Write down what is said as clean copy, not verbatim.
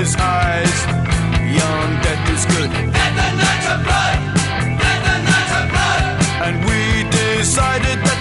his eyes. Young death is good. Let the night of blood. Let the night of blood. And we decided that